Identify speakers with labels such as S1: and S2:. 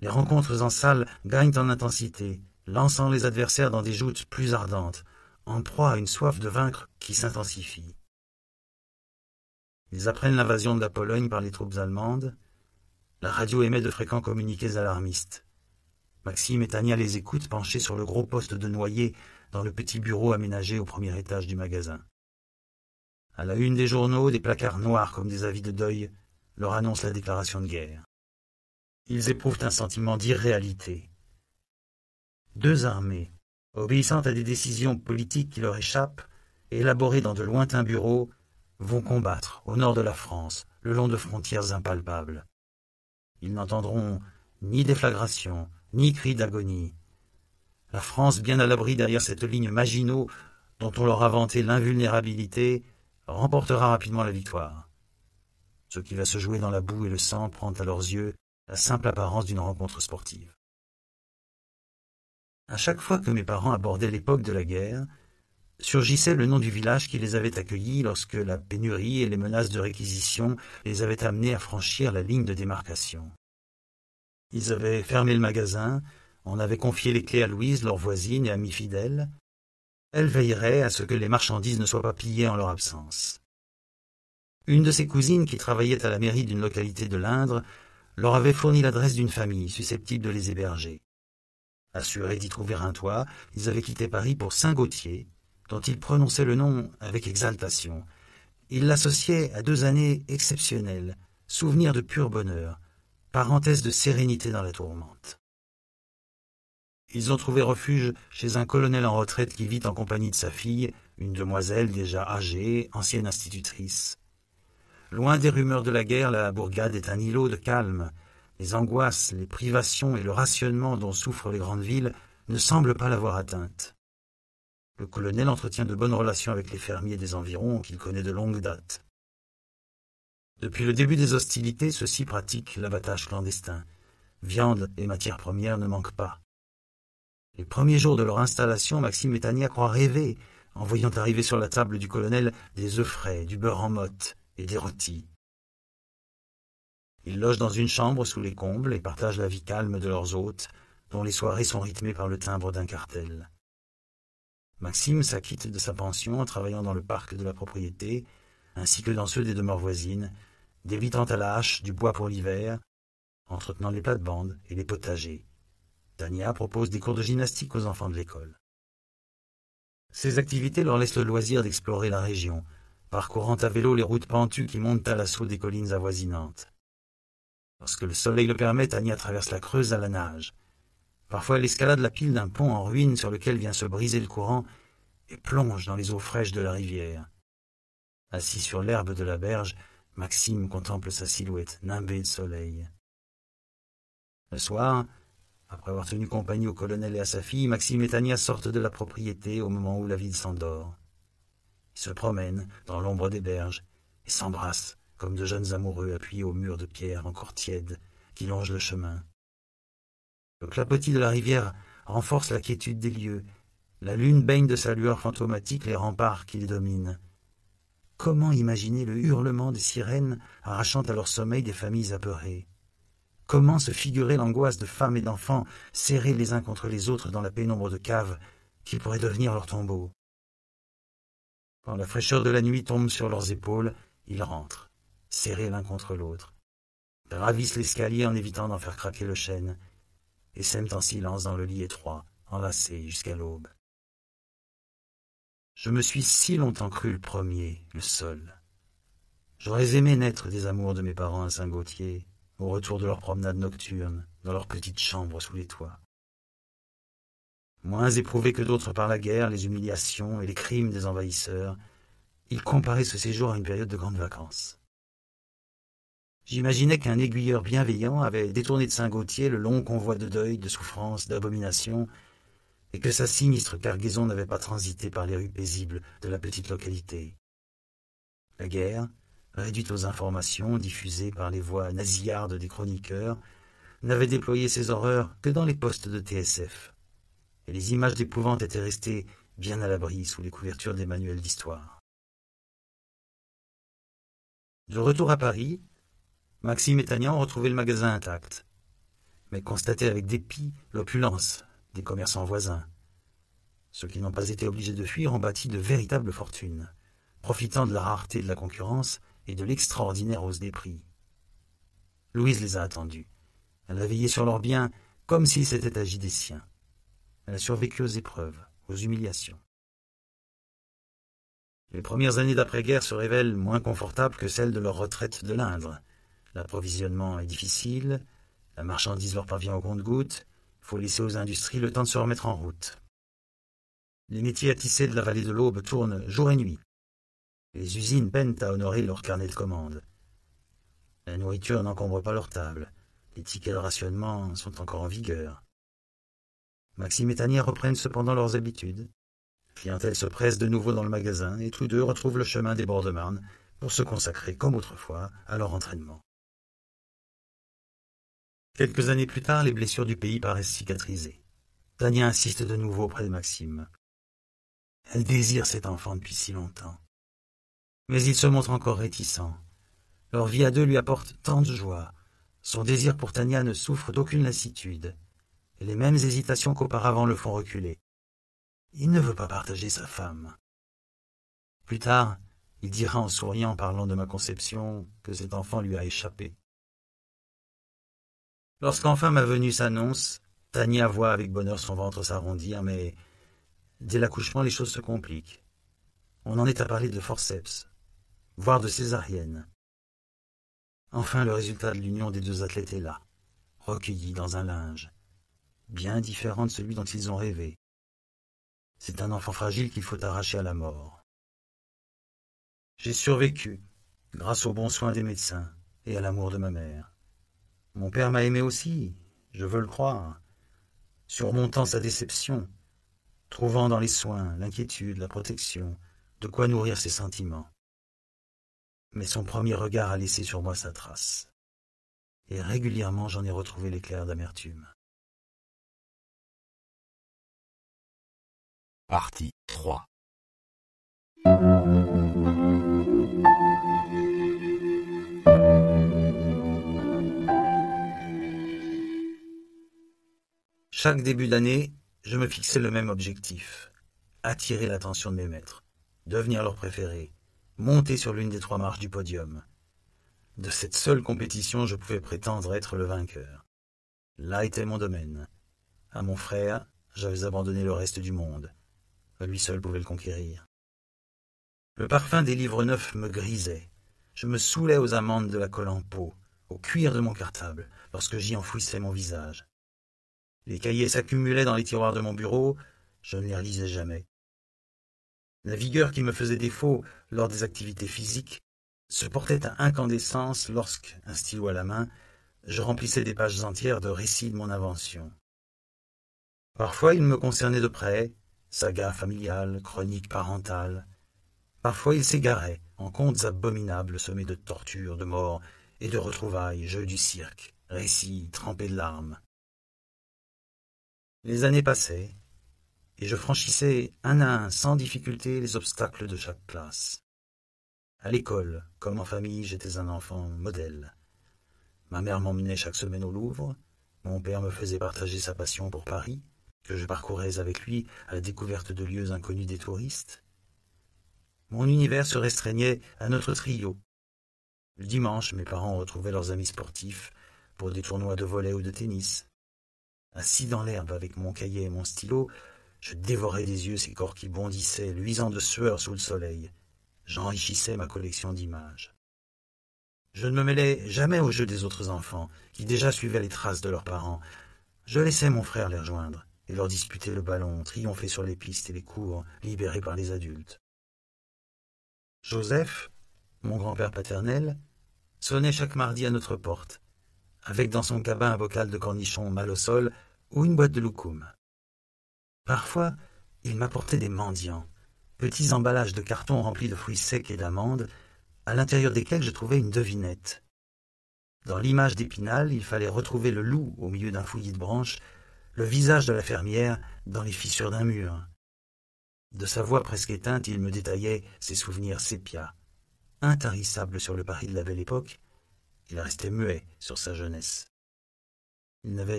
S1: les rencontres en salle gagnent en intensité, lançant les adversaires dans des joutes plus ardentes, en proie à une soif de vaincre qui s'intensifie. Ils apprennent l'invasion de la Pologne par les troupes allemandes. La radio émet de fréquents communiqués alarmistes. Maxime et Tania les écoutent penchés sur le gros poste de noyer dans le petit bureau aménagé au premier étage du magasin. À la une des journaux, des placards noirs comme des avis de deuil leur annoncent la déclaration de guerre. Ils éprouvent un sentiment d'irréalité. Deux armées, obéissant à des décisions politiques qui leur échappent, élaborées dans de lointains bureaux, vont combattre au nord de la France, le long de frontières impalpables. Ils n'entendront ni déflagration, ni cris d'agonie. La France, bien à l'abri derrière cette ligne Maginot, dont on leur a vanté l'invulnérabilité, remportera rapidement la victoire. Ce qui va se jouer dans la boue et le sang prend à leurs yeux la simple apparence d'une rencontre sportive. À chaque fois que mes parents abordaient l'époque de la guerre, surgissait le nom du village qui les avait accueillis lorsque la pénurie et les menaces de réquisition les avaient amenés à franchir la ligne de démarcation. Ils avaient fermé le magasin, on avait confié les clés à Louise, leur voisine et amie fidèle. Elle veillerait à ce que les marchandises ne soient pas pillées en leur absence. Une de ses cousines, qui travaillait à la mairie d'une localité de l'Indre, leur avait fourni l'adresse d'une famille susceptible de les héberger. Assurés d'y trouver un toit, ils avaient quitté Paris pour Saint-Gauthier, dont ils prononçaient le nom avec exaltation. Ils l'associaient à 2 années exceptionnelles, souvenirs de pur bonheur, parenthèse de sérénité dans la tourmente. Ils ont trouvé refuge chez un colonel en retraite qui vit en compagnie de sa fille, une demoiselle déjà âgée, ancienne institutrice. Loin des rumeurs de la guerre, la bourgade est un îlot de calme. Les angoisses, les privations et le rationnement dont souffrent les grandes villes ne semblent pas l'avoir atteinte. Le colonel entretient de bonnes relations avec les fermiers des environs qu'il connaît de longue date. Depuis le début des hostilités, ceux-ci pratiquent l'abattage clandestin. Viande et matières premières ne manquent pas. Les premiers jours de leur installation, Maxime et Tania croient rêver en voyant arriver sur la table du colonel des œufs frais, du beurre en motte et des rôtis. Ils logent dans une chambre sous les combles et partagent la vie calme de leurs hôtes, dont les soirées sont rythmées par le timbre d'un cartel. Maxime s'acquitte de sa pension en travaillant dans le parc de la propriété, ainsi que dans ceux des demeures voisines, débitant à la hache du bois pour l'hiver, entretenant les plates-bandes et les potagers. Tania propose des cours de gymnastique aux enfants de l'école. Ces activités leur laissent le loisir d'explorer la région, parcourant à vélo les routes pentues qui montent à l'assaut des collines avoisinantes. Lorsque le soleil le permet, Tania traverse la Creuse à la nage. Parfois, elle escalade la pile d'un pont en ruine sur lequel vient se briser le courant et plonge dans les eaux fraîches de la rivière. Assis sur l'herbe de la berge, Maxime contemple sa silhouette nimbée de soleil. Le soir, après avoir tenu compagnie au colonel et à sa fille, Maxime et Tania sortent de la propriété au moment où la ville s'endort. Ils se promènent dans l'ombre des berges et s'embrassent comme de jeunes amoureux appuyés au mur de pierre encore tiède qui longe le chemin. Le clapotis de la rivière renforce la quiétude des lieux. La lune baigne de sa lueur fantomatique les remparts qui les dominent. Comment imaginer le hurlement des sirènes arrachant à leur sommeil des familles apeurées? Comment se figurer l'angoisse de femmes et d'enfants serrés les uns contre les autres dans la pénombre de caves qui pourrait devenir leur tombeau? Quand la fraîcheur de la nuit tombe sur leurs épaules, ils rentrent, serrés l'un contre l'autre, gravissent l'escalier en évitant d'en faire craquer le chêne, et s'aiment en silence dans le lit étroit, enlacés jusqu'à l'aube. Je me suis si longtemps cru le premier, le seul. J'aurais aimé naître des amours de mes parents à Saint-Gauthier, au retour de leur promenade nocturne, dans leur petite chambre sous les toits. Moins éprouvés que d'autres par la guerre, les humiliations et les crimes des envahisseurs, ils comparaient ce séjour à une période de grandes vacances. J'imaginais qu'un aiguilleur bienveillant avait détourné de Saint-Gauthier le long convoi de deuil, de souffrance, d'abomination, et que sa sinistre cargaison n'avait pas transité par les rues paisibles de la petite localité. La guerre, réduite aux informations diffusées par les voix nasillardes des chroniqueurs, n'avait déployé ses horreurs que dans les postes de TSF, et les images d'épouvante étaient restées bien à l'abri sous les couvertures des manuels d'histoire. De retour à Paris, Maxime et Tania ont retrouvé le magasin intact. mais constatait avec dépit l'opulence des commerçants voisins. Ceux qui n'ont pas été obligés de fuir ont bâti de véritables fortunes, profitant de la rareté de la concurrence et de l'extraordinaire hausse des prix. Louise les a attendus. Elle a veillé sur leurs biens comme s'il s'était agi des siens. Elle a survécu aux épreuves, aux humiliations. Les premières années d'après-guerre se révèlent moins confortables que celles de leur retraite de l'Indre. L'approvisionnement est difficile, la marchandise leur parvient au compte-gouttes, il faut laisser aux industries le temps de se remettre en route. Les métiers à tisser de la vallée de l'Aube tournent jour et nuit. Les usines peinent à honorer leur carnet de commandes. La nourriture n'encombre pas leur table. Les tickets de rationnement sont encore en vigueur. Maxime et Tania reprennent cependant leurs habitudes. La clientèle se presse de nouveau dans le magasin et tous deux retrouvent le chemin des bords de Marne pour se consacrer, comme autrefois, à leur entraînement. Quelques années plus tard, les blessures du pays paraissent cicatrisées. Tania insiste de nouveau auprès de Maxime. Elle désire cet enfant depuis si longtemps. Mais il se montre encore réticent. Leur vie à deux lui apporte tant de joie. Son désir pour Tania ne souffre d'aucune lassitude. Et les mêmes hésitations qu'auparavant le font reculer. Il ne veut pas partager sa femme. Plus tard, il dira en souriant, parlant de ma conception, que cet enfant lui a échappé. Lorsqu'enfin ma venue s'annonce, Tania voit avec bonheur son ventre s'arrondir, mais dès l'accouchement, les choses se compliquent. On en est à parler de forceps, voire de césarienne. Enfin, le résultat de l'union des deux athlètes est là, recueilli dans un linge, bien différent de celui dont ils ont rêvé. C'est un enfant fragile qu'il faut arracher à la mort. J'ai survécu, grâce aux bons soins des médecins et à l'amour de ma mère. Mon père m'a aimé aussi, je veux le croire, surmontant sa déception, trouvant dans les soins, l'inquiétude, la protection, de quoi nourrir ses sentiments. Mais son premier regard a laissé sur moi sa trace, et régulièrement j'en ai retrouvé l'éclair d'amertume.
S2: Partie 3.
S1: Chaque début d'année, je me fixais le même objectif, attirer l'attention de mes maîtres, devenir leur préféré, monter sur l'une des 3 marches du podium. De cette seule compétition, je pouvais prétendre être le vainqueur. Là était mon domaine. À mon frère, j'avais abandonné le reste du monde. Lui seul pouvait le conquérir. Le parfum des livres neufs me grisait. Je me saoulais aux amandes de la colle en peau, au cuir de mon cartable, lorsque j'y enfouissais mon visage. Les cahiers s'accumulaient dans les tiroirs de mon bureau, je ne les relisais jamais. La vigueur qui me faisait défaut lors des activités physiques se portait à incandescence lorsque, un stylo à la main, je remplissais des pages entières de récits de mon invention. Parfois il me concernait de près, sagas familiales, chroniques parentales. Parfois il s'égarait en contes abominables semés de tortures, de morts et de retrouvailles, jeux du cirque, récits trempés de larmes. Les années passaient, et je franchissais un à un, sans difficulté, les obstacles de chaque classe. À l'école, comme en famille, j'étais un enfant modèle. Ma mère m'emmenait chaque semaine au Louvre, mon père me faisait partager sa passion pour Paris, que je parcourais avec lui à la découverte de lieux inconnus des touristes. Mon univers se restreignait à notre trio. Le dimanche, mes parents retrouvaient leurs amis sportifs pour des tournois de volley ou de tennis. Assis dans l'herbe avec mon cahier et mon stylo, je dévorais des yeux ces corps qui bondissaient, luisants de sueur sous le soleil. J'enrichissais ma collection d'images. Je ne me mêlais jamais aux jeux des autres enfants, qui déjà suivaient les traces de leurs parents. Je laissais mon frère les rejoindre et leur disputer le ballon, triompher sur les pistes et les cours, libérés par les adultes. Joseph, mon grand-père paternel, sonnait chaque mardi à notre porte, avec dans son cabas un bocal de cornichons mal au sol ou une boîte de loukoum. Parfois, il m'apportait des mendiants, petits emballages de carton remplis de fruits secs et d'amandes, à l'intérieur desquels je trouvais une devinette. Dans l'image d'Épinal, il fallait retrouver le loup au milieu d'un fouillis de branches, le visage de la fermière dans les fissures d'un mur. De sa voix presque éteinte, il me détaillait ses souvenirs sépia. Intarissable sur le Paris de la belle époque, il restait muet sur sa jeunesse. Il n'avait